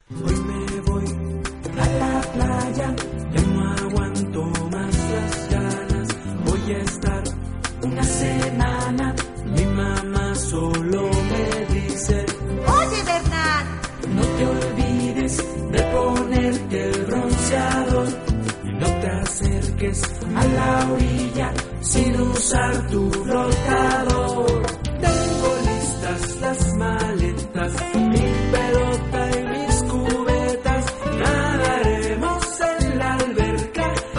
Hoy me voy a la playa, ya no aguanto más las ganas. Voy a estar una semana, mi mamá solo